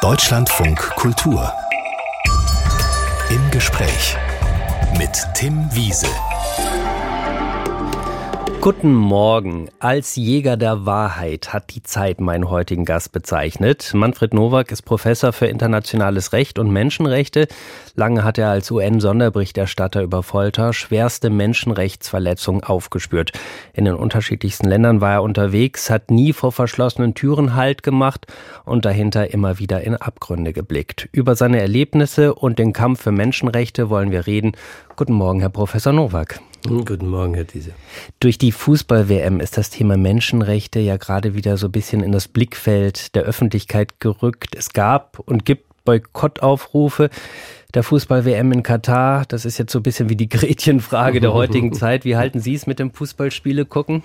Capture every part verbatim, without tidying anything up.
Deutschlandfunk Kultur. Im Gespräch mit Tim Wiese. Guten Morgen. Als Jäger der Wahrheit hat die Zeit meinen heutigen Gast bezeichnet. Manfred Nowak ist Professor für internationales Recht und Menschenrechte. Lange hat er als U N-Sonderberichterstatter über Folter schwerste Menschenrechtsverletzungen aufgespürt. In den unterschiedlichsten Ländern war er unterwegs, hat nie vor verschlossenen Türen Halt gemacht und dahinter immer wieder in Abgründe geblickt. Über seine Erlebnisse und den Kampf für Menschenrechte wollen wir reden. Guten Morgen, Herr Professor Nowak. Guten Morgen, Herr Diese. Durch die Fußball-W M ist das Thema Menschenrechte ja gerade wieder so ein bisschen in das Blickfeld der Öffentlichkeit gerückt. Es gab und gibt Boykottaufrufe der Fußball-W M in Katar. Das ist jetzt so ein bisschen wie die Gretchenfrage der heutigen Zeit. Wie halten Sie es mit dem Fußballspiele gucken?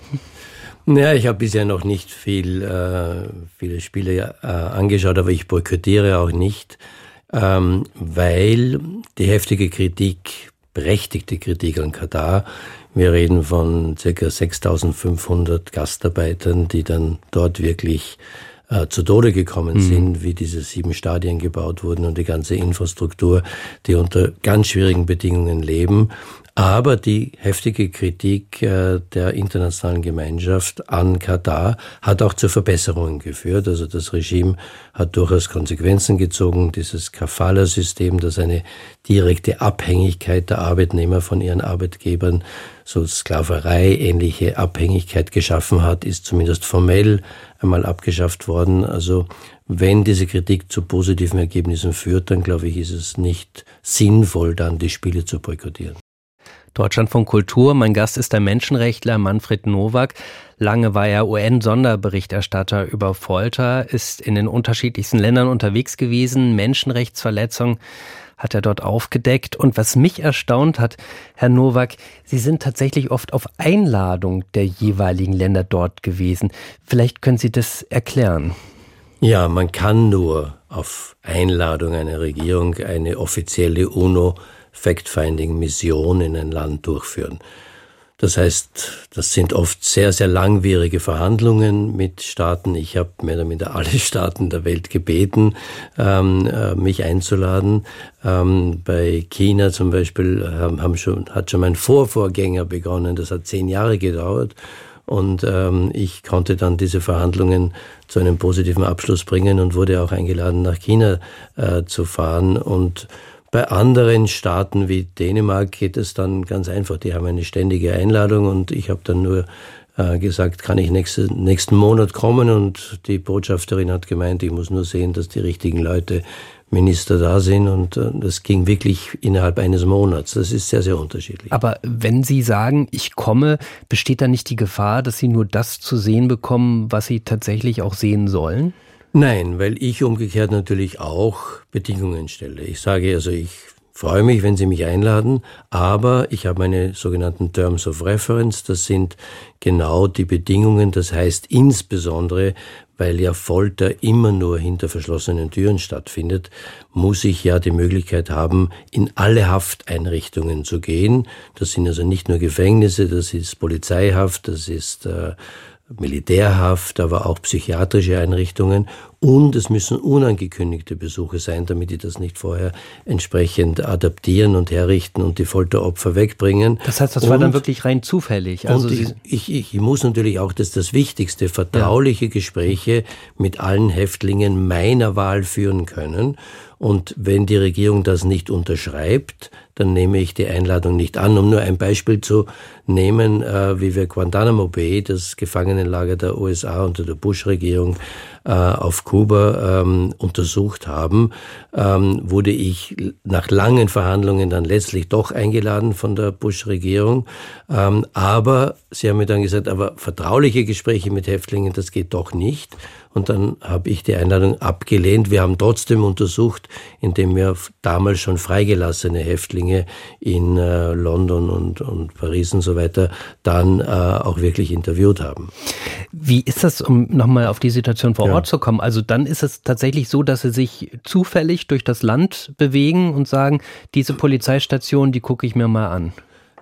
Naja, ich habe bisher noch nicht viel, äh, viele Spiele äh, angeschaut, aber ich boykottiere auch nicht, ähm, weil die heftige Kritik, berechtigte Kritik an Katar. Wir reden von ca. sechstausendfünfhundert Gastarbeitern, die dann dort wirklich äh, zu Tode gekommen mhm. sind, wie diese sieben Stadien gebaut wurden und die ganze Infrastruktur, die unter ganz schwierigen Bedingungen leben. Aber die heftige Kritik äh, der internationalen Gemeinschaft an Katar hat auch zu Verbesserungen geführt. Also das Regime hat durchaus Konsequenzen gezogen. Dieses Kafala-System, das eine direkte Abhängigkeit der Arbeitnehmer von ihren Arbeitgebern, so Sklaverei-ähnliche Abhängigkeit geschaffen hat, ist zumindest formell einmal abgeschafft worden. Also wenn diese Kritik zu positiven Ergebnissen führt, dann glaube ich, ist es nicht sinnvoll, dann die Spiele zu boykottieren. Deutschlandfunk Kultur. Mein Gast ist der Menschenrechtler Manfred Nowak. Lange war er U N-Sonderberichterstatter über Folter, ist in den unterschiedlichsten Ländern unterwegs gewesen. Menschenrechtsverletzungen hat er dort aufgedeckt. Und was mich erstaunt hat, Herr Nowak, Sie sind tatsächlich oft auf Einladung der jeweiligen Länder dort gewesen. Vielleicht können Sie das erklären. Ja, man kann nur auf Einladung einer Regierung eine offizielle UNO Fact-Finding-Mission in ein Land durchführen. Das heißt, das sind oft sehr, sehr langwierige Verhandlungen mit Staaten. Ich habe mehr oder minder alle Staaten der Welt gebeten, ähm, äh, mich einzuladen. Ähm, bei China zum Beispiel ähm, haben schon, hat schon mein Vorvorgänger begonnen. Das hat zehn Jahre gedauert. Und ähm, ich konnte dann diese Verhandlungen zu einem positiven Abschluss bringen und wurde auch eingeladen, nach China äh, zu fahren. Und bei anderen Staaten wie Dänemark geht es dann ganz einfach. Die haben eine ständige Einladung und ich habe dann nur äh, gesagt, kann ich nächste, nächsten Monat kommen? Und die Botschafterin hat gemeint, ich muss nur sehen, dass die richtigen Leute, Minister da sind und äh, das ging wirklich innerhalb eines Monats. Das ist sehr, sehr unterschiedlich. Aber wenn Sie sagen, ich komme, besteht da nicht die Gefahr, dass Sie nur das zu sehen bekommen, was Sie tatsächlich auch sehen sollen? Nein, weil ich umgekehrt natürlich auch Bedingungen stelle. Ich sage also, ich freue mich, wenn Sie mich einladen, aber ich habe meine sogenannten Terms of Reference. Das sind genau die Bedingungen. Das heißt insbesondere, weil ja Folter immer nur hinter verschlossenen Türen stattfindet, muss ich ja die Möglichkeit haben, in alle Hafteinrichtungen zu gehen. Das sind also nicht nur Gefängnisse, das ist Polizeihaft, das ist äh, Militärhaft, aber auch psychiatrische Einrichtungen und es müssen unangekündigte Besuche sein, damit die das nicht vorher entsprechend adaptieren und herrichten und die Folteropfer wegbringen. Das heißt, das und, war dann wirklich rein zufällig. Also und ich, ich, ich muss natürlich auch, das ist das Wichtigste, vertrauliche ja. Gespräche mit allen Häftlingen meiner Wahl führen können. Und wenn die Regierung das nicht unterschreibt, dann nehme ich die Einladung nicht an. Um nur ein Beispiel zu nehmen, äh, wie wir Guantanamo Bay, das Gefangenenlager der U S A unter der Bush-Regierung äh, auf Kuba ähm, untersucht haben, ähm, wurde ich nach langen Verhandlungen dann letztlich doch eingeladen von der Bush-Regierung. Ähm, aber sie haben mir dann gesagt, aber vertrauliche Gespräche mit Häftlingen, das geht doch nicht. Und dann habe ich die Einladung abgelehnt. Wir haben trotzdem untersucht, indem wir damals schon freigelassene Häftlinge in äh, London und, und Paris und so weiter dann äh, auch wirklich interviewt haben. Wie ist das, um nochmal auf die Situation vor ja. Ort zu kommen? Also dann ist es tatsächlich so, dass Sie sich zufällig durch das Land bewegen und sagen, diese Polizeistation, die gucke ich mir mal an.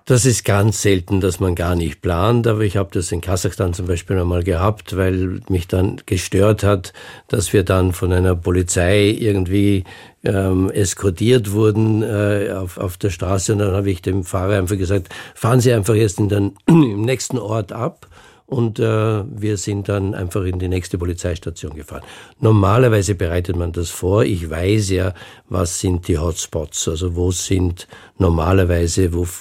Das ist ganz selten, dass man gar nicht plant, aber ich habe das in Kasachstan zum Beispiel einmal gehabt, weil mich dann gestört hat, dass wir dann von einer Polizei irgendwie ähm, eskortiert wurden äh, auf, auf der Straße, und dann habe ich dem Fahrer einfach gesagt, fahren Sie einfach jetzt in den, im nächsten Ort ab. Und äh, wir sind dann einfach in die nächste Polizeistation gefahren. Normalerweise bereitet man das vor. Ich weiß ja, was sind die Hotspots, also wo sind normalerweise, wo,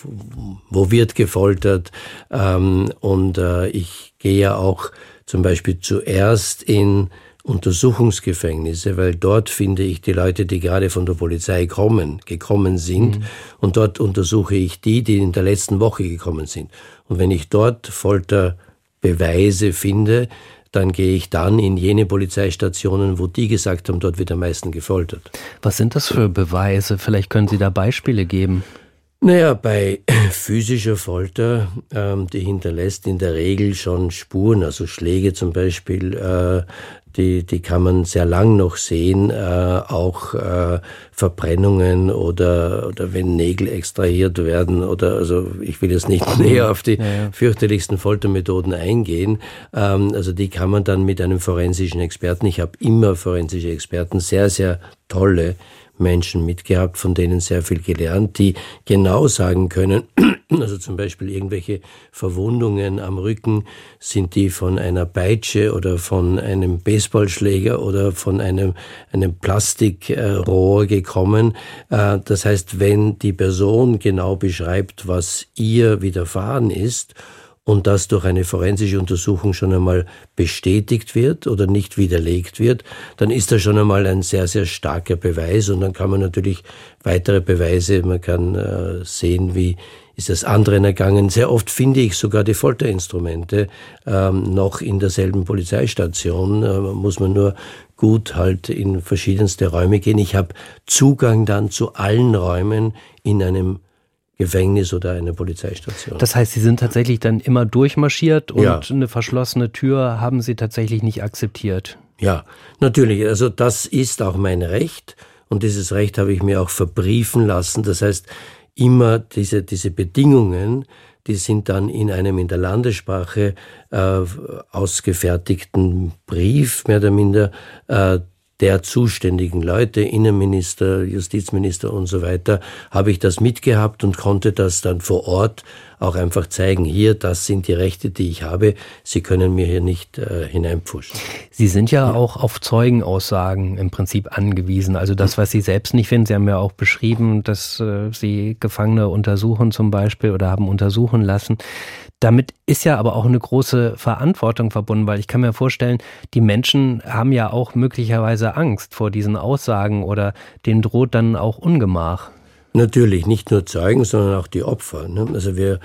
wo wird gefoltert. Ähm, und äh, ich gehe ja auch zum Beispiel zuerst in Untersuchungsgefängnisse, weil dort finde ich die Leute, die gerade von der Polizei kommen, gekommen sind. Mhm. Und dort untersuche ich die, die in der letzten Woche gekommen sind. Und wenn ich dort Folter Beweise finde, dann gehe ich dann in jene Polizeistationen, wo die gesagt haben, dort wird am meisten gefoltert. Was sind das für Beweise? Vielleicht können Sie da Beispiele geben. Naja, bei physischer Folter, ähm, die hinterlässt in der Regel schon Spuren, also Schläge zum Beispiel, äh, die, die kann man sehr lang noch sehen, äh, auch äh, Verbrennungen oder, oder wenn Nägel extrahiert werden oder, also ich will jetzt nicht näher auf die ja, ja. fürchterlichsten Foltermethoden eingehen, ähm, also die kann man dann mit einem forensischen Experten, ich habe immer forensische Experten, sehr, sehr tolle Menschen mitgehabt, von denen sehr viel gelernt, die genau sagen können, also zum Beispiel irgendwelche Verwundungen am Rücken, sind die von einer Peitsche oder von einem Baseballschläger oder von einem, einem Plastikrohr gekommen. Das heißt, wenn die Person genau beschreibt, was ihr widerfahren ist, und das durch eine forensische Untersuchung schon einmal bestätigt wird oder nicht widerlegt wird, dann ist das schon einmal ein sehr, sehr starker Beweis. Und dann kann man natürlich weitere Beweise, man kann äh, sehen, wie ist es anderen ergangen. Sehr oft finde ich sogar die Folterinstrumente ähm, noch in derselben Polizeistation. Äh, muss man nur gut halt in verschiedenste Räume gehen. Ich habe Zugang dann zu allen Räumen in einem Gefängnis oder eine Polizeistation. Das heißt, Sie sind tatsächlich dann immer durchmarschiert und ja. eine verschlossene Tür haben Sie tatsächlich nicht akzeptiert? Ja, natürlich. Also das ist auch mein Recht und dieses Recht habe ich mir auch verbriefen lassen. Das heißt, immer diese, diese Bedingungen, die sind dann in einem in der Landessprache äh, ausgefertigten Brief, mehr oder minder, äh, der zuständigen Leute, Innenminister, Justizminister und so weiter, habe ich das mitgehabt und konnte das dann vor Ort auch einfach zeigen, hier, das sind die Rechte, die ich habe, Sie können mir hier nicht äh, hineinpfuschen. Sie sind ja, ja auch auf Zeugenaussagen im Prinzip angewiesen, also das, was Sie selbst nicht finden. Sie haben ja auch beschrieben, dass äh, Sie Gefangene untersuchen zum Beispiel oder haben untersuchen lassen. Damit ist ja aber auch eine große Verantwortung verbunden, weil ich kann mir vorstellen, die Menschen haben ja auch möglicherweise Angst vor diesen Aussagen oder denen droht dann auch Ungemach. Natürlich, nicht nur Zeugen, sondern auch die Opfer. Ne? Also wir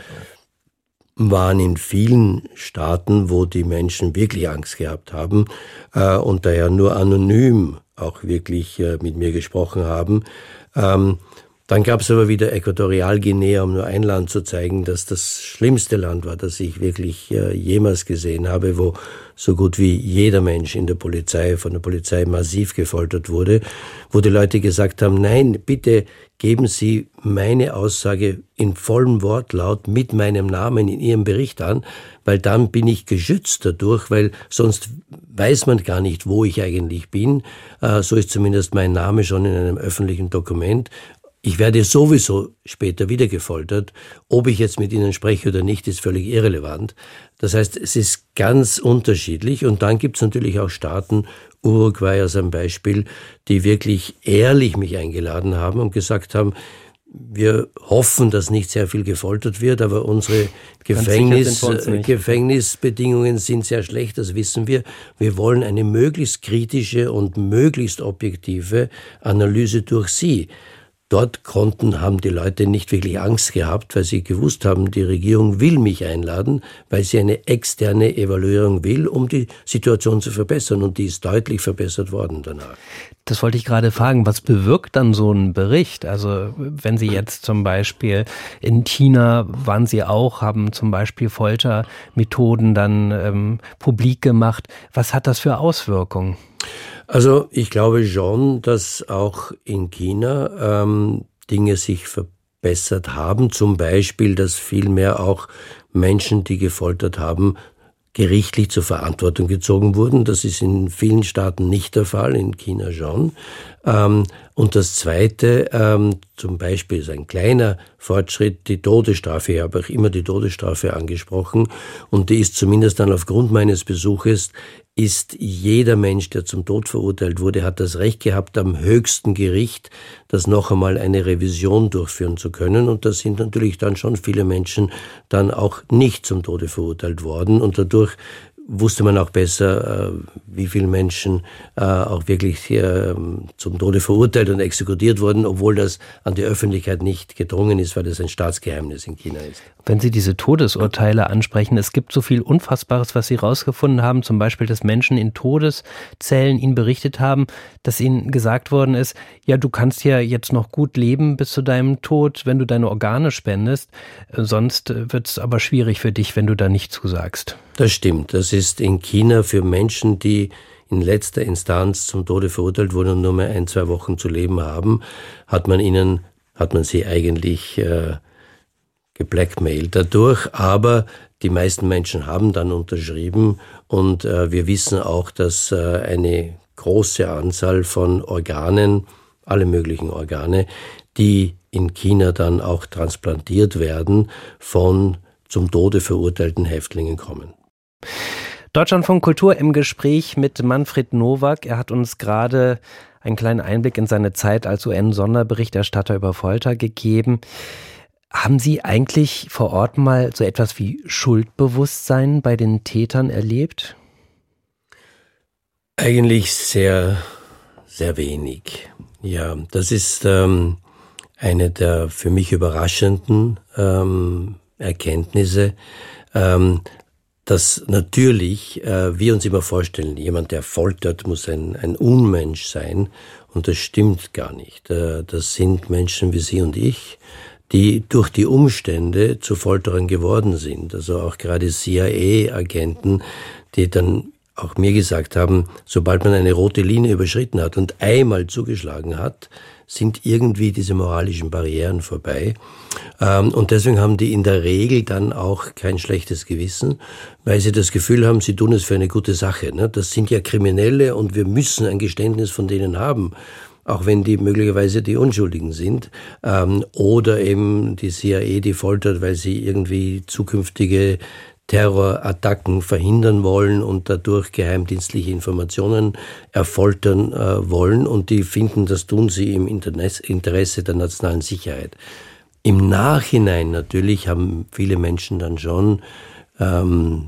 waren in vielen Staaten, wo die Menschen wirklich Angst gehabt haben äh, und daher nur anonym auch wirklich äh, mit mir gesprochen haben. Ähm, Dann gab es aber wieder Äquatorialguinea, um nur ein Land zu zeigen, dass das schlimmste Land war, das ich wirklich äh, jemals gesehen habe, wo so gut wie jeder Mensch in der Polizei, von der Polizei massiv gefoltert wurde, wo die Leute gesagt haben, nein, bitte geben Sie meine Aussage in vollem Wortlaut mit meinem Namen in Ihrem Bericht an, weil dann bin ich geschützt dadurch, weil sonst weiß man gar nicht, wo ich eigentlich bin. Äh, so ist zumindest mein Name schon in einem öffentlichen Dokument. Ich werde sowieso später wieder gefoltert. Ob ich jetzt mit Ihnen spreche oder nicht, ist völlig irrelevant. Das heißt, es ist ganz unterschiedlich. Und dann gibt es natürlich auch Staaten, Uruguay als ein Beispiel, die wirklich ehrlich mich eingeladen haben und gesagt haben, wir hoffen, dass nicht sehr viel gefoltert wird, aber unsere Gefängnis, Gefängnisbedingungen sind sehr schlecht, das wissen wir. Wir wollen eine möglichst kritische und möglichst objektive Analyse durch Sie. Dort konnten, haben die Leute nicht wirklich Angst gehabt, weil sie gewusst haben, die Regierung will mich einladen, weil sie eine externe Evaluierung will, um die Situation zu verbessern. Und die ist deutlich verbessert worden danach. Das wollte ich gerade fragen. Was bewirkt dann so ein Bericht? Also wenn Sie jetzt zum Beispiel in China waren Sie auch, haben zum Beispiel Foltermethoden dann ähm, publik gemacht. Was hat das für Auswirkungen? Also ich glaube schon, dass auch in China ähm, Dinge sich ver- verbessert haben. Zum Beispiel, dass vielmehr auch Menschen, die gefoltert haben, gerichtlich zur Verantwortung gezogen wurden. Das ist in vielen Staaten nicht der Fall, in China schon. Ähm, und das Zweite, ähm, zum Beispiel ist ein kleiner Fortschritt, die Todesstrafe. Ich habe auch immer die Todesstrafe angesprochen und die ist zumindest dann aufgrund meines Besuches, ist jeder Mensch, der zum Tod verurteilt wurde, hat das Recht gehabt, am höchsten Gericht das noch einmal eine Revision durchführen zu können. Und da sind natürlich dann schon viele Menschen dann auch nicht zum Tode verurteilt worden. Und dadurch wusste man auch besser, wie viele Menschen auch wirklich zum Tode verurteilt und exekutiert wurden, obwohl das an die Öffentlichkeit nicht gedrungen ist, weil das ein Staatsgeheimnis in China ist. Wenn Sie diese Todesurteile ansprechen, es gibt so viel Unfassbares, was Sie rausgefunden haben, zum Beispiel, dass Menschen in Todeszellen Ihnen berichtet haben, dass ihnen gesagt worden ist, ja, du kannst ja jetzt noch gut leben bis zu deinem Tod, wenn du deine Organe spendest, sonst wird es aber schwierig für dich, wenn du da nicht zusagst. Das stimmt. Das ist in China für Menschen, die in letzter Instanz zum Tode verurteilt wurden und nur mehr ein, zwei Wochen zu leben haben, hat man ihnen, hat man sie eigentlich äh, geblackmailt dadurch. Aber die meisten Menschen haben dann unterschrieben und äh, wir wissen auch, dass äh, eine große Anzahl von Organen, alle möglichen Organe, die in China dann auch transplantiert werden, von zum Tode verurteilten Häftlingen kommen. Deutschlandfunk Kultur im Gespräch mit Manfred Nowak. Er hat uns gerade einen kleinen Einblick in seine Zeit als U N-Sonderberichterstatter über Folter gegeben. Haben Sie eigentlich vor Ort mal so etwas wie Schuldbewusstsein bei den Tätern erlebt? Eigentlich sehr, sehr wenig. Ja, das ist ähm, eine der für mich überraschenden ähm, Erkenntnisse, ähm, dass natürlich äh, wir uns immer vorstellen, jemand, der foltert, muss ein, ein Unmensch sein. Und das stimmt gar nicht. Äh, das sind Menschen wie Sie und ich, die durch die Umstände zu Folterern geworden sind. Also auch gerade C I A-Agenten, die dann auch mir gesagt haben, sobald man eine rote Linie überschritten hat und einmal zugeschlagen hat, sind irgendwie diese moralischen Barrieren vorbei. Und deswegen haben die in der Regel dann auch kein schlechtes Gewissen, weil sie das Gefühl haben, sie tun es für eine gute Sache. Das sind ja Kriminelle und wir müssen ein Geständnis von denen haben, auch wenn die möglicherweise die Unschuldigen sind. Oder eben die C I A, die foltert, weil sie irgendwie zukünftige Terrorattacken verhindern wollen und dadurch geheimdienstliche Informationen erfoltern äh, wollen. Und die finden, das tun sie im Interesse der nationalen Sicherheit. Im Nachhinein natürlich haben viele Menschen dann schon ähm,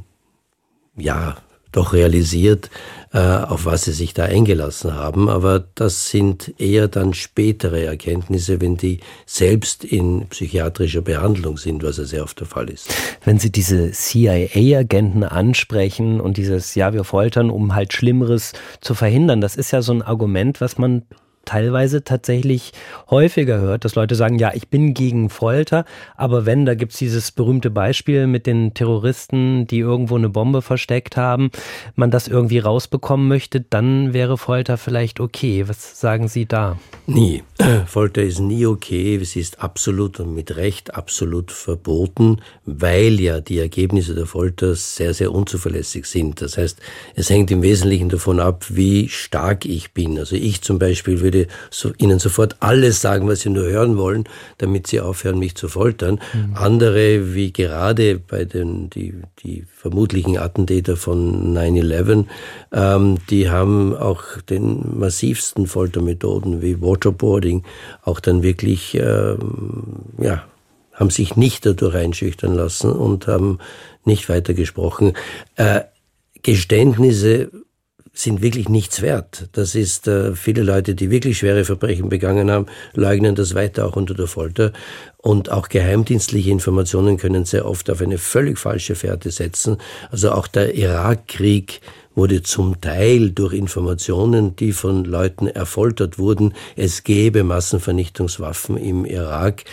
ja doch realisiert, äh, auf was sie sich da eingelassen haben. Aber das sind eher dann spätere Erkenntnisse, wenn die selbst in psychiatrischer Behandlung sind, was ja sehr oft der Fall ist. Wenn Sie diese C I A-Agenten ansprechen und dieses, ja, wir foltern, um halt Schlimmeres zu verhindern, das ist ja so ein Argument, was man teilweise tatsächlich häufiger hört, dass Leute sagen, ja, ich bin gegen Folter, aber wenn, da gibt's dieses berühmte Beispiel mit den Terroristen, die irgendwo eine Bombe versteckt haben, man das irgendwie rausbekommen möchte, dann wäre Folter vielleicht okay. Was sagen Sie da? Nie. Folter ist nie okay. Sie ist absolut und mit Recht absolut verboten, weil ja die Ergebnisse der Folter sehr, sehr unzuverlässig sind. Das heißt, es hängt im Wesentlichen davon ab, wie stark ich bin. Also ich zum Beispiel würde so Ihnen sofort alles sagen, was Sie nur hören wollen, damit Sie aufhören, mich zu foltern. Mhm. Andere, wie gerade bei den die, die vermutlichen Attentäter von nine eleven, ähm, die haben auch den massivsten Foltermethoden wie Waterboarding auch dann wirklich, ähm, ja, haben sich nicht dadurch einschüchtern lassen und haben nicht weitergesprochen. Äh, Geständnisse sind wirklich nichts wert. Das ist, äh, viele Leute, die wirklich schwere Verbrechen begangen haben, leugnen das weiter auch unter der Folter. Und auch geheimdienstliche Informationen können sehr oft auf eine völlig falsche Fährte setzen. Also auch der Irakkrieg wurde zum Teil durch Informationen, die von Leuten erfoltert wurden, es gäbe Massenvernichtungswaffen im Irak,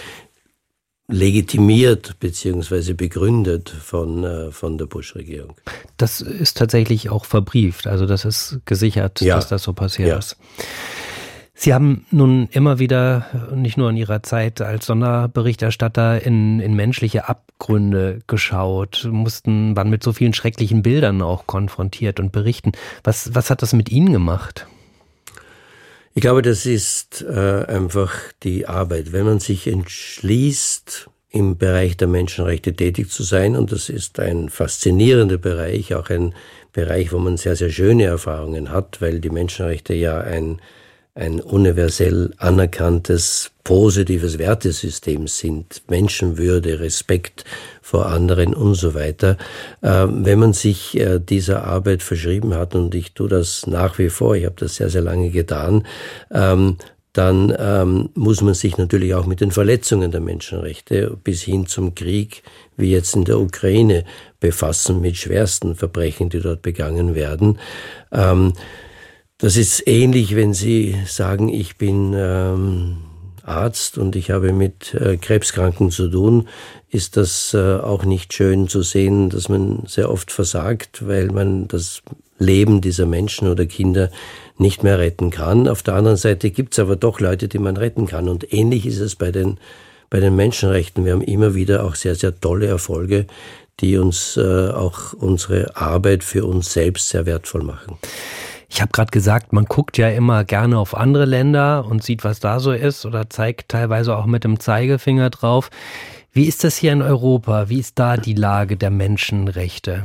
legitimiert bzw. begründet von, äh, von der Bush-Regierung. Das ist tatsächlich auch verbrieft, also das ist gesichert, ja, dass das so passiert ja. ist. Sie haben nun immer wieder, nicht nur in Ihrer Zeit als Sonderberichterstatter, in, in menschliche Abgründe geschaut, mussten, waren mit so vielen schrecklichen Bildern auch konfrontiert und berichten. Was, was hat das mit Ihnen gemacht? Ich glaube, das ist äh, einfach die Arbeit. Wenn man sich entschließt, im Bereich der Menschenrechte tätig zu sein, und das ist ein faszinierender Bereich, auch ein Bereich, wo man sehr, sehr schöne Erfahrungen hat, weil die Menschenrechte ja ein, ein universell anerkanntes, positives Wertesystem sind. Menschenwürde, Respekt vor anderen und so weiter. Äh, wenn man sich äh, dieser Arbeit verschrieben hat, und ich tue das nach wie vor, ich habe das sehr, sehr lange getan, ähm, dann ähm, muss man sich natürlich auch mit den Verletzungen der Menschenrechte bis hin zum Krieg, wie jetzt in der Ukraine, befassen, mit schwersten Verbrechen, die dort begangen werden. Ähm, das ist ähnlich, wenn Sie sagen, ich bin ähm, Arzt und ich habe mit äh, Krebskranken zu tun, ist das äh, auch nicht schön zu sehen, dass man sehr oft versagt, weil man das Leben dieser Menschen oder Kinder nicht mehr retten kann. Auf der anderen Seite gibt es aber doch Leute, die man retten kann. Und ähnlich ist es bei den, bei den Menschenrechten. Wir haben immer wieder auch sehr, sehr tolle Erfolge, die uns äh, auch unsere Arbeit für uns selbst sehr wertvoll machen. Ich habe gerade gesagt, man guckt ja immer gerne auf andere Länder und sieht, was da so ist, oder zeigt teilweise auch mit dem Zeigefinger drauf. Wie ist das hier in Europa? Wie ist da die Lage der Menschenrechte?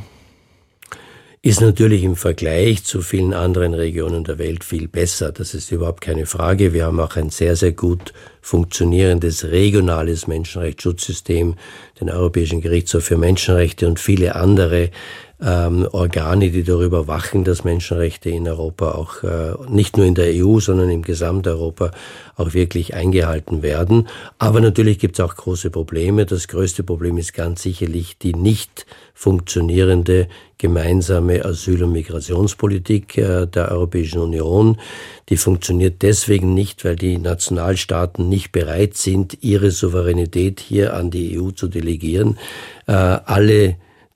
Ist natürlich im Vergleich zu vielen anderen Regionen der Welt viel besser. Das ist überhaupt keine Frage. Wir haben auch ein sehr, sehr gut funktionierendes regionales Menschenrechtsschutzsystem, den Europäischen Gerichtshof für Menschenrechte und viele andere ähm, Organe, die darüber wachen, dass Menschenrechte in Europa auch äh, nicht nur in der E U, sondern im Gesamteuropa auch wirklich eingehalten werden. Aber natürlich gibt es auch große Probleme. Das größte Problem ist ganz sicherlich die nicht funktionierende gemeinsame Asyl- und Migrationspolitik äh, der Europäischen Union. Die funktioniert deswegen nicht, weil die Nationalstaaten nicht bereit sind, ihre Souveränität hier an die E U zu delegieren. Äh, alle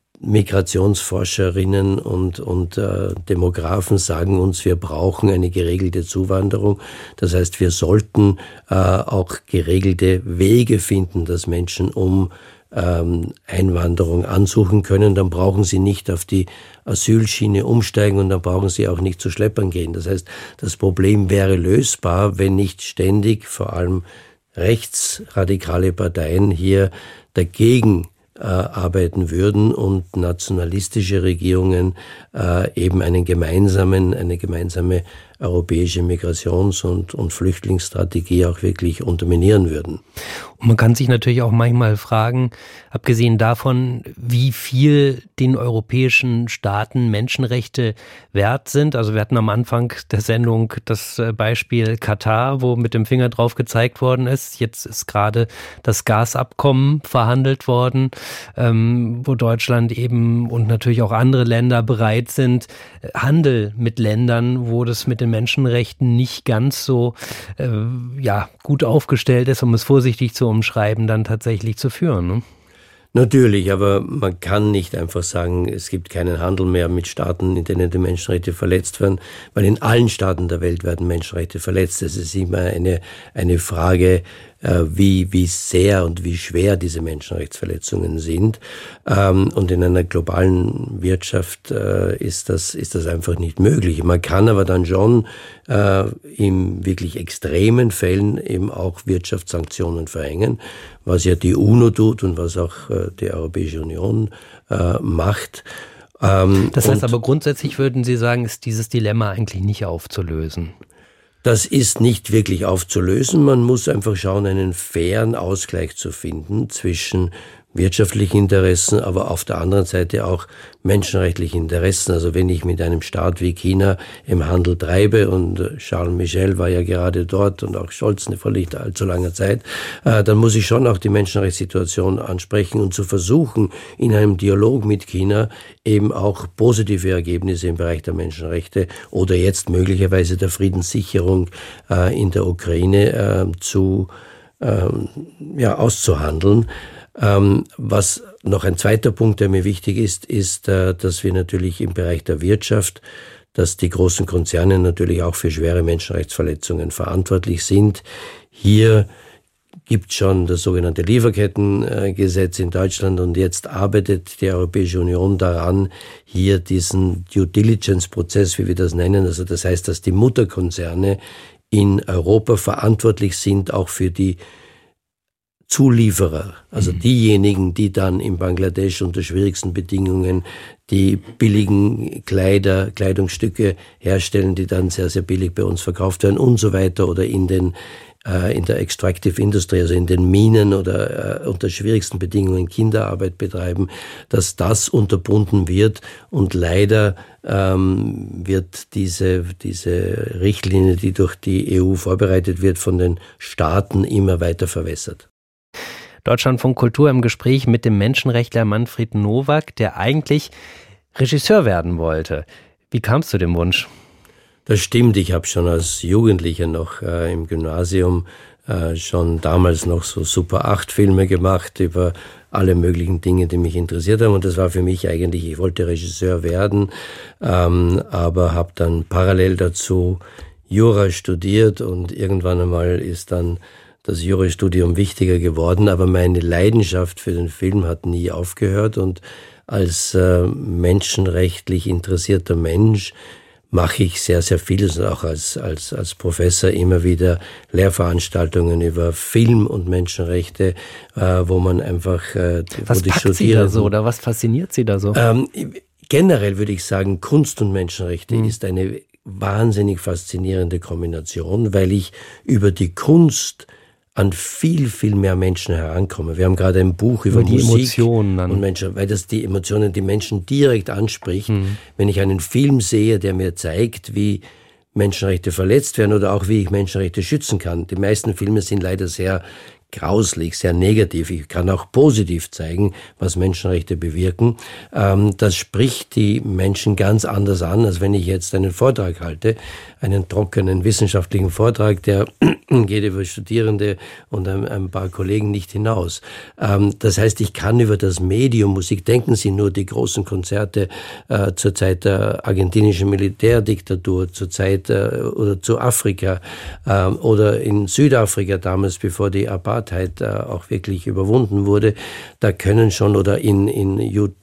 Migrationsforscherinnen und, und äh, Demografen sagen uns, wir brauchen eine geregelte Zuwanderung. Das heißt, wir sollten äh, auch geregelte Wege finden, dass Menschen um ähm, Einwanderung ansuchen können. Dann brauchen sie nicht auf die Asylschiene umsteigen und dann brauchen sie auch nicht zu Schleppern gehen. Das heißt, das Problem wäre lösbar, wenn nicht ständig vor allem rechtsradikale Parteien hier dagegen äh, arbeiten würden und nationalistische Regierungen äh, eben einen gemeinsamen, eine gemeinsame europäische Migrations- und, und Flüchtlingsstrategie auch wirklich unterminieren würden. Und man kann sich natürlich auch manchmal fragen, abgesehen davon, wie viel den europäischen Staaten Menschenrechte wert sind. Also wir hatten am Anfang der Sendung das Beispiel Katar, wo mit dem Finger drauf gezeigt worden ist. Jetzt ist gerade das Gasabkommen verhandelt worden, ähm, wo Deutschland eben und natürlich auch andere Länder bereit sind, Handel mit Ländern, wo das mit den Menschenrechten nicht ganz so äh, ja, gut aufgestellt ist, um es vorsichtig zu umschreiben, dann tatsächlich zu führen, ne? Natürlich, aber man kann nicht einfach sagen, es gibt keinen Handel mehr mit Staaten, in denen die Menschenrechte verletzt werden, weil in allen Staaten der Welt werden Menschenrechte verletzt. Es ist immer eine, eine Frage, äh, wie, wie sehr und wie schwer diese Menschenrechtsverletzungen sind. Ähm, und in einer globalen Wirtschaft äh, ist das, ist das einfach nicht möglich. Man kann aber dann schon äh, in wirklich extremen Fällen eben auch Wirtschaftssanktionen verhängen, was ja die UNO tut und was auch äh, die Europäische Union äh, macht. Ähm, das heißt aber grundsätzlich würden Sie sagen, ist dieses Dilemma eigentlich nicht aufzulösen? Das ist nicht wirklich aufzulösen. Man muss einfach schauen, einen fairen Ausgleich zu finden zwischen wirtschaftlichen Interessen, aber auf der anderen Seite auch menschenrechtlichen Interessen. Also wenn ich mit einem Staat wie China im Handel treibe, und Charles Michel war ja gerade dort und auch Scholz vor nicht allzu langer Zeit, äh, dann muss ich schon auch die Menschenrechtssituation ansprechen und zu versuchen, in einem Dialog mit China eben auch positive Ergebnisse im Bereich der Menschenrechte oder jetzt möglicherweise der Friedenssicherung äh, in der Ukraine äh, zu äh, ja, auszuhandeln. Ähm, was noch ein zweiter Punkt, der mir wichtig ist, ist, äh, dass wir natürlich im Bereich der Wirtschaft dass die großen Konzerne natürlich auch für schwere Menschenrechtsverletzungen verantwortlich sind. Hier gibt schon das sogenannte Lieferkettengesetz in Deutschland und jetzt arbeitet die Europäische Union daran, hier diesen Due Diligence-Prozess, wie wir das nennen, also das heißt, dass die Mutterkonzerne in Europa verantwortlich sind, auch für die Zulieferer, also diejenigen, die dann in Bangladesch unter schwierigsten Bedingungen die billigen Kleider, Kleidungsstücke herstellen, die dann sehr, sehr billig bei uns verkauft werden und so weiter, oder in den äh, in der Extractive Industry, also in den Minen oder äh, unter schwierigsten Bedingungen Kinderarbeit betreiben, dass das unterbunden wird, und leider ähm, wird diese diese Richtlinie, die durch die E U vorbereitet wird, von den Staaten immer weiter verwässert. Deutschlandfunk Kultur im Gespräch mit dem Menschenrechtler Manfred Nowak, der eigentlich Regisseur werden wollte. Wie kam es zu dem Wunsch? Das stimmt, ich habe schon als Jugendlicher noch äh, im Gymnasium äh, schon damals noch so Super acht Filme gemacht über alle möglichen Dinge, die mich interessiert haben, und das war für mich eigentlich, ich wollte Regisseur werden, ähm, aber habe dann parallel dazu Jura studiert, und irgendwann einmal ist dann das Jurastudium wichtiger geworden, aber meine Leidenschaft für den Film hat nie aufgehört, und als äh, menschenrechtlich interessierter Mensch mache ich sehr, sehr vieles, auch als, als, als Professor immer wieder Lehrveranstaltungen über Film und Menschenrechte, äh, wo man einfach, äh, was wo die packt Sie da so, oder was fasziniert Sie da so? Ähm, generell würde ich sagen, Kunst und Menschenrechte mhm. ist eine wahnsinnig faszinierende Kombination, weil ich über die Kunst an viel, viel mehr Menschen herankomme. Wir haben gerade ein Buch über, über die Musik Emotionen dann. Und Menschen, weil das die Emotionen, die Menschen direkt anspricht. Mhm. Wenn ich einen Film sehe, der mir zeigt, wie Menschenrechte verletzt werden oder auch wie ich Menschenrechte schützen kann. Die meisten Filme sind leider sehr grauslich, sehr negativ. Ich kann auch positiv zeigen, was Menschenrechte bewirken. Ähm, das spricht die Menschen ganz anders an, als wenn ich jetzt einen Vortrag halte, einen trockenen wissenschaftlichen Vortrag, der geht über Studierende und ein, ein paar Kollegen nicht hinaus. Ähm, das heißt, ich kann über das Medium Musik, denken Sie nur die großen Konzerte äh, zur Zeit der argentinischen Militärdiktatur, zur Zeit äh, oder zu Afrika äh, oder in Südafrika damals, bevor die Apartheid äh, auch wirklich überwunden wurde, da können schon, oder in, in Jud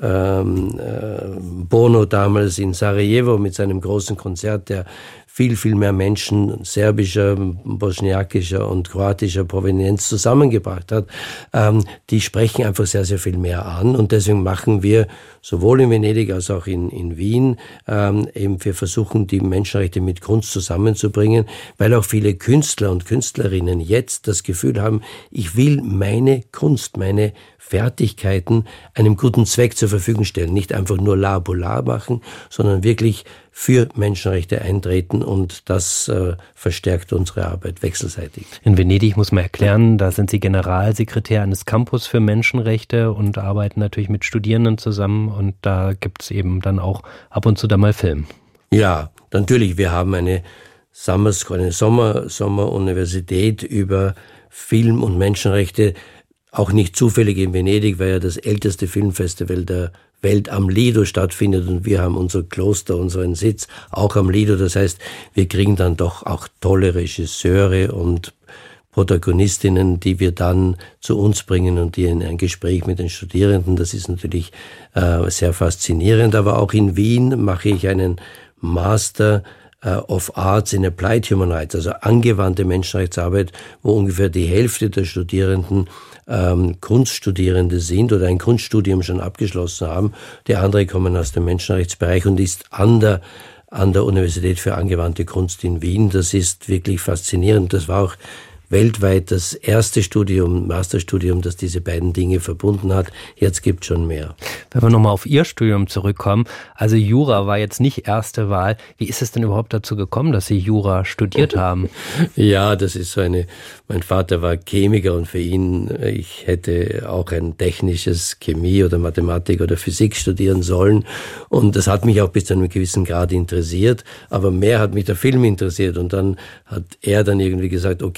ähm, äh, Bono damals in Sarajevo mit seinem großen Konzert, der viel, viel mehr Menschen serbischer, bosniakischer und kroatischer Provenienz zusammengebracht hat. Ähm, die sprechen einfach sehr, sehr viel mehr an, und deswegen machen wir sowohl in Venedig als auch in, in Wien ähm, eben, wir versuchen, die Menschenrechte mit Kunst zusammenzubringen, weil auch viele Künstler und Künstlerinnen jetzt das Gefühl haben, ich will meine Kunst, meine Fertigkeiten einem guten Zweck zur Verfügung stellen. Nicht einfach nur Labolar machen, sondern wirklich für Menschenrechte eintreten, und das äh, verstärkt unsere Arbeit wechselseitig. In Venedig, muss man erklären, da sind Sie Generalsekretär eines Campus für Menschenrechte und arbeiten natürlich mit Studierenden zusammen, und da gibt es eben dann auch ab und zu da mal Film. Ja, natürlich, wir haben eine, Summer, eine Sommer, Sommeruniversität über Film und Menschenrechte, auch nicht zufällig in Venedig, weil ja das älteste Filmfestival der Welt am Lido stattfindet, und wir haben unser Kloster, unseren Sitz auch am Lido. Das heißt, wir kriegen dann doch auch tolle Regisseure und Protagonistinnen, die wir dann zu uns bringen und die in ein Gespräch mit den Studierenden. Das ist natürlich äh, sehr faszinierend. Aber auch in Wien mache ich einen Master of Arts in Applied Human Rights, also angewandte Menschenrechtsarbeit, wo ungefähr die Hälfte der Studierenden ähm, Kunststudierende sind oder ein Kunststudium schon abgeschlossen haben. Die anderen kommen aus dem Menschenrechtsbereich und ist an der, an der Universität für angewandte Kunst in Wien. Das ist wirklich faszinierend. Das war auch weltweit das erste Studium, Masterstudium, das diese beiden Dinge verbunden hat. Jetzt gibt es schon mehr. Wenn wir nochmal auf Ihr Studium zurückkommen, also Jura war jetzt nicht erste Wahl. Wie ist es denn überhaupt dazu gekommen, dass Sie Jura studiert haben? Ja, das ist so eine, mein Vater war Chemiker, und für ihn, ich hätte auch ein technisches Chemie oder Mathematik oder Physik studieren sollen, und das hat mich auch bis zu einem gewissen Grad interessiert, aber mehr hat mich der Film interessiert, und dann hat er dann irgendwie gesagt, okay,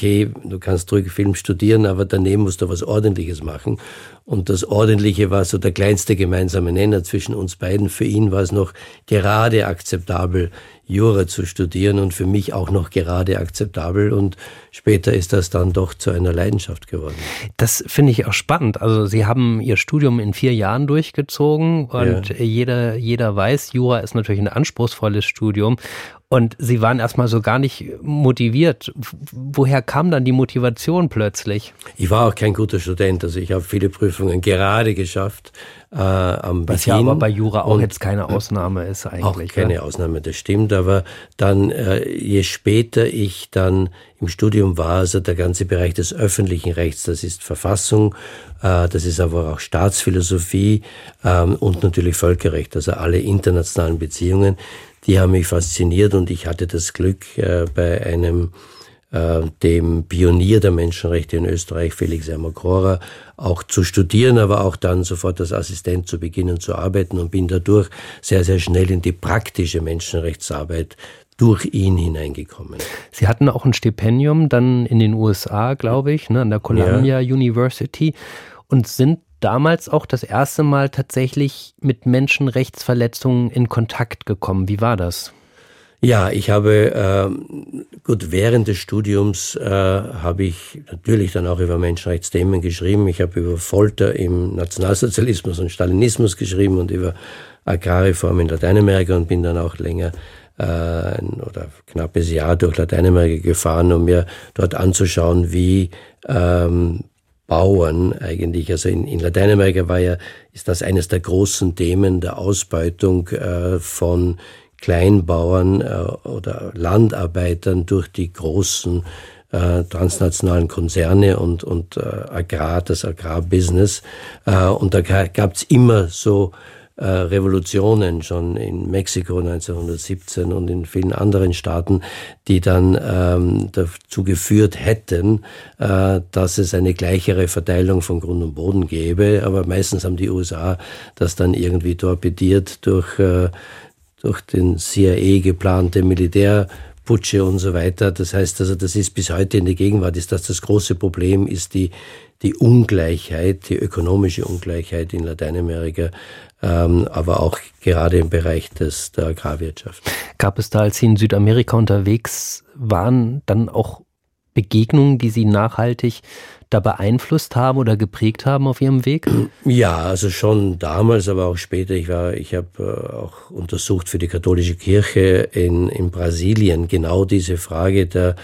du kannst ruhig Film studieren, aber daneben musst du was Ordentliches machen. Und das Ordentliche war so der kleinste gemeinsame Nenner zwischen uns beiden. Für ihn war es noch gerade akzeptabel, Jura zu studieren und für mich auch noch gerade akzeptabel. Und später ist das dann doch zu einer Leidenschaft geworden. Das finde ich auch spannend. Also Sie haben Ihr Studium in vier Jahren durchgezogen und ja. jeder, jeder weiß, Jura ist natürlich ein anspruchsvolles Studium. Und Sie waren erstmal so gar nicht motiviert. Woher kam dann die Motivation plötzlich? Ich war auch kein guter Student. Also ich habe viele Prüfungen gerade geschafft äh, am Beginn. Was ja aber bei Jura auch jetzt keine Ausnahme ist eigentlich. Auch keine ja? Ausnahme, das stimmt. Aber dann, äh, je später ich dann im Studium war, also der ganze Bereich des öffentlichen Rechts, das ist Verfassung, äh, das ist aber auch Staatsphilosophie ähm, und natürlich Völkerrecht, also alle internationalen Beziehungen. Die haben mich fasziniert und ich hatte das Glück, äh, bei einem, äh, dem Pionier der Menschenrechte in Österreich, Felix Ermacora, auch zu studieren, aber auch dann sofort als Assistent zu beginnen zu arbeiten und bin dadurch sehr, sehr schnell in die praktische Menschenrechtsarbeit durch ihn hineingekommen. Sie hatten auch ein Stipendium dann in den U S A, glaube ich, ne, an der Columbia ja. University und sind damals auch das erste Mal tatsächlich mit Menschenrechtsverletzungen in Kontakt gekommen. Wie war das? Ja, ich habe, äh, gut, während des Studiums äh, habe ich natürlich dann auch über Menschenrechtsthemen geschrieben. Ich habe über Folter im Nationalsozialismus und Stalinismus geschrieben und über Agrarreform in Lateinamerika und bin dann auch länger äh, ein oder knappes Jahr durch Lateinamerika gefahren, um mir dort anzuschauen, wie ähm, Bauern eigentlich, also in, in Lateinamerika war ja, ist das eines der großen Themen der Ausbeutung äh, von Kleinbauern äh, oder Landarbeitern durch die großen äh, transnationalen Konzerne und, und äh, Agrar, das Agrarbusiness. Äh, und da gab es immer so äh, Revolutionen schon in Mexiko neunzehnhundertsiebzehn und in vielen anderen Staaten, die dann ähm, dazu geführt hätten, äh, dass es eine gleichere Verteilung von Grund und Boden gäbe. Aber meistens haben die U S A das dann irgendwie torpediert durch, äh, durch den C I A geplante Militärputsche und so weiter. Das heißt also, das ist bis heute in der Gegenwart, ist das das große Problem, ist die die Ungleichheit, die ökonomische Ungleichheit in Lateinamerika, ähm, aber auch gerade im Bereich des, der Agrarwirtschaft. Gab es da, als Sie in Südamerika unterwegs waren, dann auch Begegnungen, die Sie nachhaltig da beeinflusst haben oder geprägt haben auf Ihrem Weg? Ja, also schon damals, aber auch später. Ich war, ich habe äh, auch untersucht für die katholische Kirche in, in Brasilien genau diese Frage der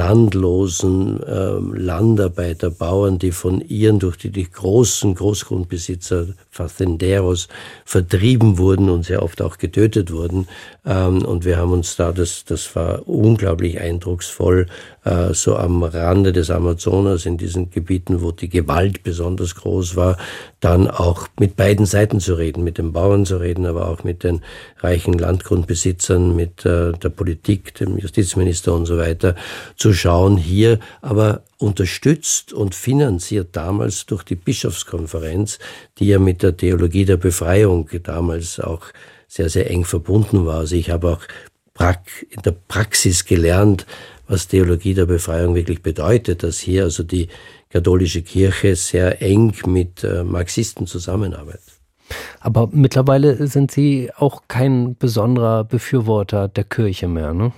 landlosen äh, Landarbeiter, Bauern, die von ihren durch die, die großen Großgrundbesitzer, Fazenderos, vertrieben wurden und sehr oft auch getötet wurden. Ähm, und wir haben uns da, das, das war unglaublich eindrucksvoll, äh, so am Rande des Amazonas in diesen Gebieten, wo die Gewalt besonders groß war, dann auch mit beiden Seiten zu reden, mit den Bauern zu reden, aber auch mit den reichen Landgrundbesitzern, mit äh, der Politik, dem Justizminister und so weiter, zu schauen, hier aber unterstützt und finanziert damals durch die Bischofskonferenz, die ja mit der Theologie der Befreiung damals auch sehr, sehr eng verbunden war. Also ich habe auch in der Praxis gelernt, was Theologie der Befreiung wirklich bedeutet, dass hier also die katholische Kirche sehr eng mit äh, Marxisten zusammenarbeitet. Aber mittlerweile sind Sie auch kein besonderer Befürworter der Kirche mehr, ne?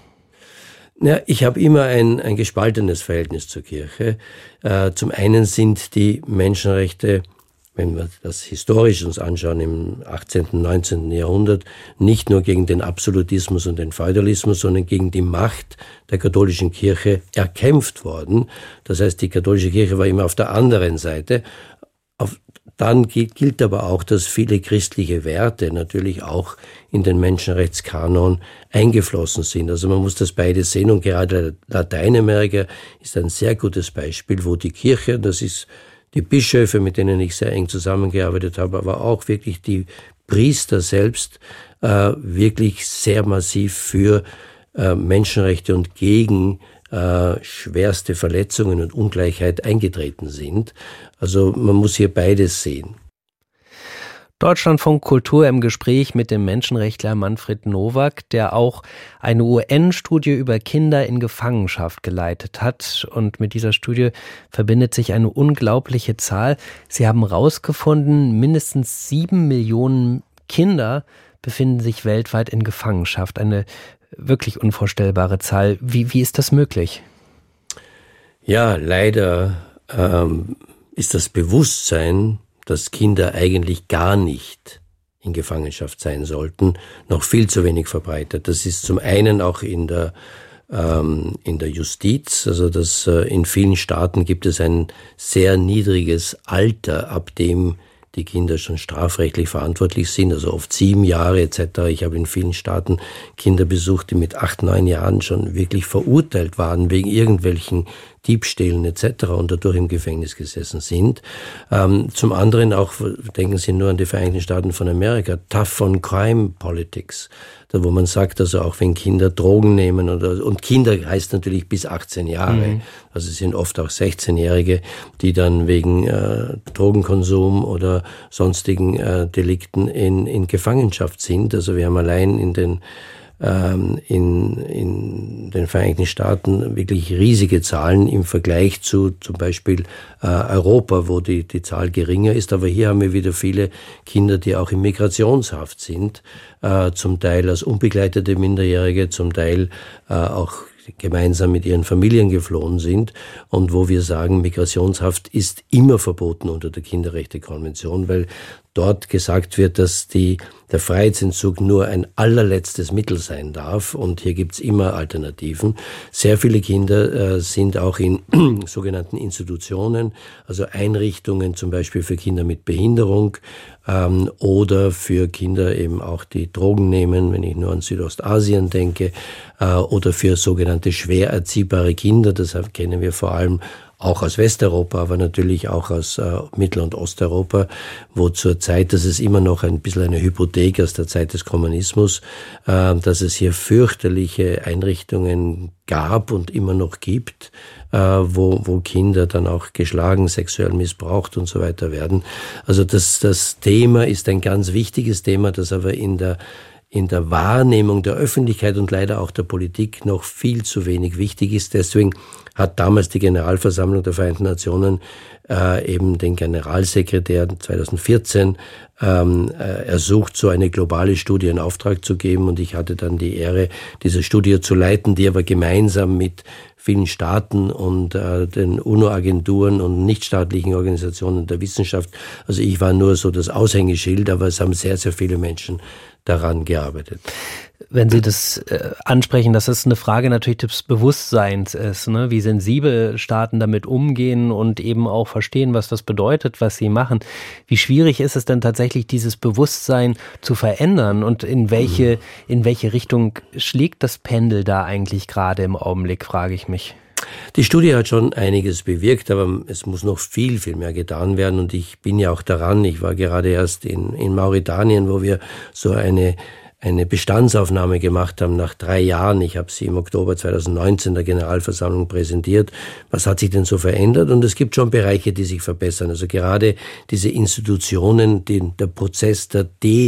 Ja, ich habe immer ein, ein gespaltenes Verhältnis zur Kirche. Äh, zum einen sind die Menschenrechte, wenn wir das historisch uns anschauen, im achtzehnten, neunzehnten Jahrhundert, nicht nur gegen den Absolutismus und den Feudalismus, sondern gegen die Macht der katholischen Kirche erkämpft worden. Das heißt, die katholische Kirche war immer auf der anderen Seite. Auf, dann gilt aber auch, dass viele christliche Werte natürlich auch in den Menschenrechtskanon eingeflossen sind. Also man muss das beides sehen und gerade Lateinamerika ist ein sehr gutes Beispiel, wo die Kirche, das ist die Bischöfe, mit denen ich sehr eng zusammengearbeitet habe, aber auch wirklich die Priester selbst äh, wirklich sehr massiv für äh, Menschenrechte und gegen äh, schwerste Verletzungen und Ungleichheit eingetreten sind. Also man muss hier beides sehen. Deutschlandfunk Kultur im Gespräch mit dem Menschenrechtler Manfred Nowak, der auch eine U N-Studie über Kinder in Gefangenschaft geleitet hat. Und mit dieser Studie verbindet sich eine unglaubliche Zahl. Sie haben herausgefunden, mindestens sieben Millionen Kinder befinden sich weltweit in Gefangenschaft. Eine wirklich unvorstellbare Zahl. Wie, wie ist das möglich? Ja, leider ähm, ist das Bewusstsein, dass Kinder eigentlich gar nicht in Gefangenschaft sein sollten, noch viel zu wenig verbreitet. Das ist zum einen auch in der ähm, in der Justiz, also dass äh, in vielen Staaten gibt es ein sehr niedriges Alter, ab dem die Kinder schon strafrechtlich verantwortlich sind, also oft sieben Jahre et cetera. Ich habe in vielen Staaten Kinder besucht, die mit acht, neun Jahren schon wirklich verurteilt waren wegen irgendwelchen Diebstählen et cetera und dadurch im Gefängnis gesessen sind. Ähm, zum anderen auch, denken Sie nur an die Vereinigten Staaten von Amerika, Tough on Crime Politics, da wo man sagt, also auch wenn Kinder Drogen nehmen oder, und Kinder heißt natürlich bis achtzehn Jahre, mhm. also es sind oft auch sechzehnjährige, die dann wegen äh, Drogenkonsum oder sonstigen äh, Delikten in, in Gefangenschaft sind. Also wir haben allein in den In, in den Vereinigten Staaten wirklich riesige Zahlen im Vergleich zu zum Beispiel äh, Europa, wo die, die Zahl geringer ist. Aber hier haben wir wieder viele Kinder, die auch in Migrationshaft sind, äh, zum Teil als unbegleitete Minderjährige, zum Teil äh, auch gemeinsam mit ihren Familien geflohen sind und wo wir sagen, Migrationshaft ist immer verboten unter der Kinderrechtekonvention, weil dort gesagt wird, dass die, der Freiheitsentzug nur ein allerletztes Mittel sein darf und hier gibt's immer Alternativen. Sehr viele Kinder äh, sind auch in sogenannten Institutionen, also Einrichtungen zum Beispiel für Kinder mit Behinderung ähm, oder für Kinder eben auch, die Drogen nehmen, wenn ich nur an Südostasien denke, äh, oder für sogenannte schwer erziehbare Kinder, das kennen wir vor allem auch aus Westeuropa, aber natürlich auch aus äh, Mittel- und Osteuropa, wo zur Zeit, das ist immer noch ein bisschen eine Hypothek aus der Zeit des Kommunismus, äh, dass es hier fürchterliche Einrichtungen gab und immer noch gibt, äh, wo, wo Kinder dann auch geschlagen, sexuell missbraucht und so weiter werden. Also das, das Thema ist ein ganz wichtiges Thema, das aber in der in der Wahrnehmung der Öffentlichkeit und leider auch der Politik noch viel zu wenig wichtig ist. Deswegen hat damals die Generalversammlung der Vereinten Nationen äh, eben den Generalsekretär zweitausendvierzehn ähm, äh, ersucht, so eine globale Studie in Auftrag zu geben. Und ich hatte dann die Ehre, diese Studie zu leiten, die aber gemeinsam mit vielen Staaten und äh, den UNO-Agenturen und nichtstaatlichen Organisationen der Wissenschaft, also ich war nur so das Aushängeschild, aber es haben sehr, sehr viele Menschen daran gearbeitet. Wenn Sie das äh, ansprechen, dass es eine Frage natürlich des Bewusstseins ist, ne? Wie sensibel Staaten damit umgehen und eben auch verstehen, was das bedeutet, was sie machen. Wie schwierig ist es denn tatsächlich, dieses Bewusstsein zu verändern und in welche, in welche Richtung schlägt das Pendel da eigentlich gerade im Augenblick, frage ich mich. Die Studie hat schon einiges bewirkt, aber es muss noch viel, viel mehr getan werden und ich bin ja auch daran. Ich war gerade erst in, in Mauretanien, wo wir so eine eine Bestandsaufnahme gemacht haben nach drei Jahren. Ich habe sie im Oktober zweitausendneunzehn der Generalversammlung präsentiert. Was hat sich denn so verändert? Und es gibt schon Bereiche, die sich verbessern. Also gerade diese Institutionen, den, der Prozess der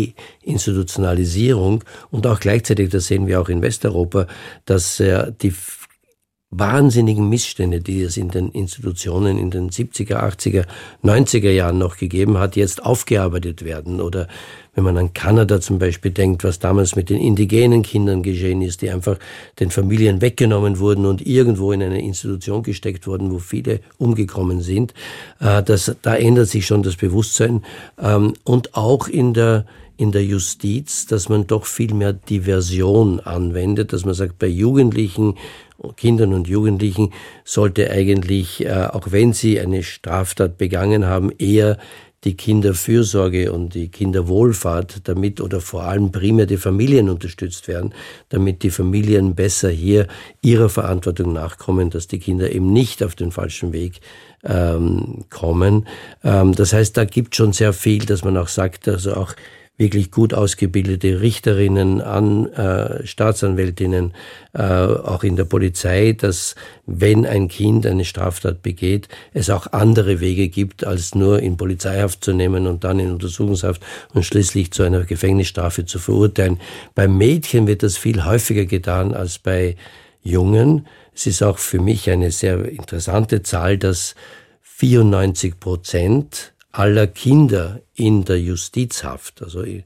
Deinstitutionalisierung und auch gleichzeitig, das sehen wir auch in Westeuropa, dass äh, die wahnsinnigen Missstände, die es in den Institutionen in den siebziger, achtziger, neunziger Jahren noch gegeben hat, jetzt aufgearbeitet werden. Oder wenn man an Kanada zum Beispiel denkt, was damals mit den indigenen Kindern geschehen ist, die einfach den Familien weggenommen wurden und irgendwo in eine Institution gesteckt wurden, wo viele umgekommen sind. Das, da ändert sich schon das Bewusstsein. Und auch in der in der Justiz, dass man doch viel mehr Diversion anwendet, dass man sagt, bei Jugendlichen, Kindern und Jugendlichen sollte eigentlich, äh, auch wenn sie eine Straftat begangen haben, eher die Kinderfürsorge und die Kinderwohlfahrt damit oder vor allem primär die Familien unterstützt werden, damit die Familien besser hier ihrer Verantwortung nachkommen, dass die Kinder eben nicht auf den falschen Weg ähm, kommen. Ähm, das heißt, da gibt schon sehr viel, dass man auch sagt, also auch wirklich gut ausgebildete Richterinnen, an äh, Staatsanwältinnen, äh, auch in der Polizei, dass wenn ein Kind eine Straftat begeht, es auch andere Wege gibt, als nur in Polizeihaft zu nehmen und dann in Untersuchungshaft und schließlich zu einer Gefängnisstrafe zu verurteilen. Bei Mädchen wird das viel häufiger getan als bei Jungen. Es ist auch für mich eine sehr interessante Zahl, dass vierundneunzig Prozent aller Kinder in der Justizhaft, also äh,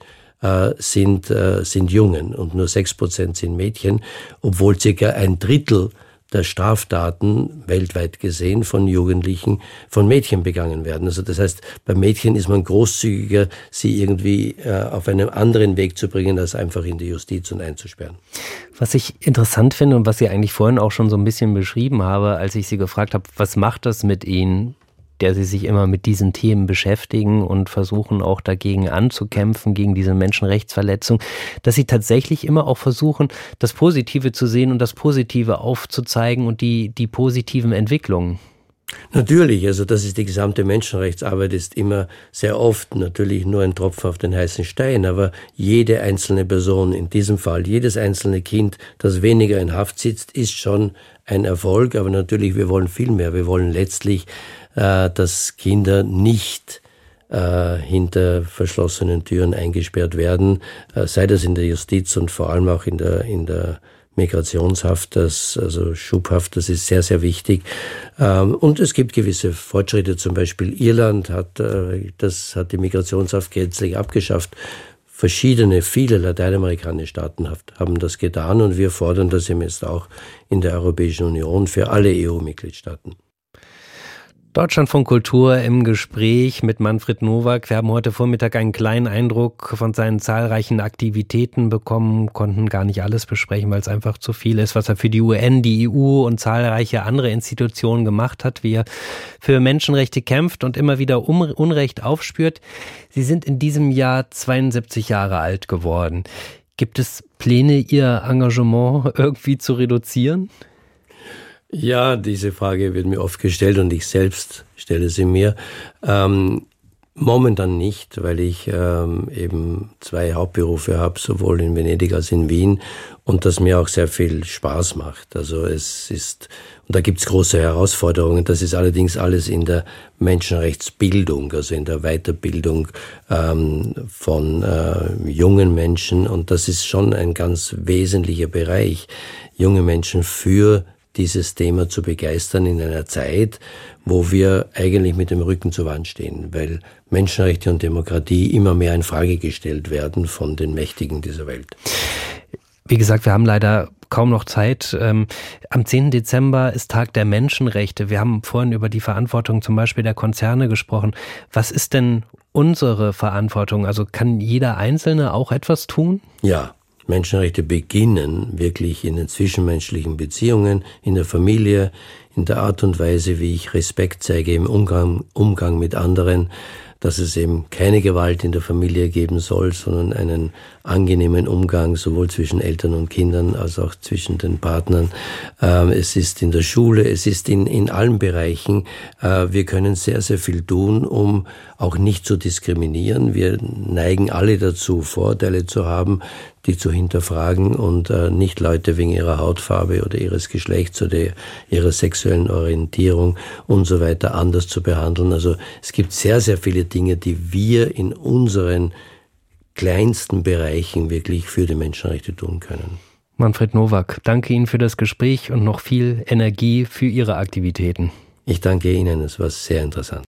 sind, äh, sind Jungen und nur sechs Prozent sind Mädchen, obwohl circa ein Drittel der Straftaten weltweit gesehen von Jugendlichen von Mädchen begangen werden. Also das heißt, bei Mädchen ist man großzügiger, sie irgendwie äh, auf einen anderen Weg zu bringen, als einfach in die Justiz und einzusperren. Was ich interessant finde und was Sie eigentlich vorhin auch schon so ein bisschen beschrieben habe, als ich Sie gefragt habe, was macht das mit Ihnen, der Sie sich immer mit diesen Themen beschäftigen und versuchen auch dagegen anzukämpfen, gegen diese Menschenrechtsverletzung, dass Sie tatsächlich immer auch versuchen, das Positive zu sehen und das Positive aufzuzeigen und die, die positiven Entwicklungen. Natürlich, also das ist die gesamte Menschenrechtsarbeit, ist immer sehr oft natürlich nur ein Tropfen auf den heißen Stein, aber jede einzelne Person, in diesem Fall jedes einzelne Kind, das weniger in Haft sitzt, ist schon ein Erfolg, aber natürlich, wir wollen viel mehr. Wir wollen letztlich, äh, dass Kinder nicht äh, hinter verschlossenen Türen eingesperrt werden, äh, sei das in der Justiz und vor allem auch in der, in der Migrationshaft, das, also Schubhaft, das ist sehr, sehr wichtig. Und es gibt gewisse Fortschritte, zum Beispiel Irland hat, das hat die Migrationshaft gänzlich abgeschafft. Verschiedene, viele lateinamerikanische Staaten haben das getan und wir fordern das eben jetzt auch in der Europäischen Union für alle E U-Mitgliedstaaten. Deutschlandfunk Kultur im Gespräch mit Manfred Nowak. Wir haben heute Vormittag einen kleinen Eindruck von seinen zahlreichen Aktivitäten bekommen, konnten gar nicht alles besprechen, weil es einfach zu viel ist, was er für die U N, die E U und zahlreiche andere Institutionen gemacht hat, wie er für Menschenrechte kämpft und immer wieder Unrecht aufspürt. Sie sind in diesem Jahr zweiundsiebzig Jahre alt geworden. Gibt es Pläne, Ihr Engagement irgendwie zu reduzieren? Ja, diese Frage wird mir oft gestellt und ich selbst stelle sie mir. Ähm, momentan nicht, weil ich ähm, eben zwei Hauptberufe habe, sowohl in Venedig als in Wien und das mir auch sehr viel Spaß macht. Also es ist, und da gibt's große Herausforderungen, das ist allerdings alles in der Menschenrechtsbildung, also in der Weiterbildung ähm, von äh, jungen Menschen und das ist schon ein ganz wesentlicher Bereich, junge Menschen für dieses Thema zu begeistern in einer Zeit, wo wir eigentlich mit dem Rücken zur Wand stehen, weil Menschenrechte und Demokratie immer mehr in Frage gestellt werden von den Mächtigen dieser Welt. Wie gesagt, wir haben leider kaum noch Zeit. Ähm, am zehnten Dezember ist Tag der Menschenrechte. Wir haben vorhin über die Verantwortung zum Beispiel der Konzerne gesprochen. Was ist denn unsere Verantwortung? Also kann jeder Einzelne auch etwas tun? Ja. Menschenrechte beginnen wirklich in den zwischenmenschlichen Beziehungen, in der Familie, in der Art und Weise, wie ich Respekt zeige im Umgang, Umgang mit anderen, dass es eben keine Gewalt in der Familie geben soll, sondern einen angenehmen Umgang sowohl zwischen Eltern und Kindern als auch zwischen den Partnern. Es ist in der Schule, es ist in, in allen Bereichen. Wir können sehr, sehr viel tun, um auch nicht zu diskriminieren. Wir neigen alle dazu, Vorurteile zu haben, die zu hinterfragen und äh, nicht Leute wegen ihrer Hautfarbe oder ihres Geschlechts oder ihrer sexuellen Orientierung und so weiter anders zu behandeln. Also es gibt sehr, sehr viele Dinge, die wir in unseren kleinsten Bereichen wirklich für die Menschenrechte tun können. Manfred Nowak, danke Ihnen für das Gespräch und noch viel Energie für Ihre Aktivitäten. Ich danke Ihnen, es war sehr interessant.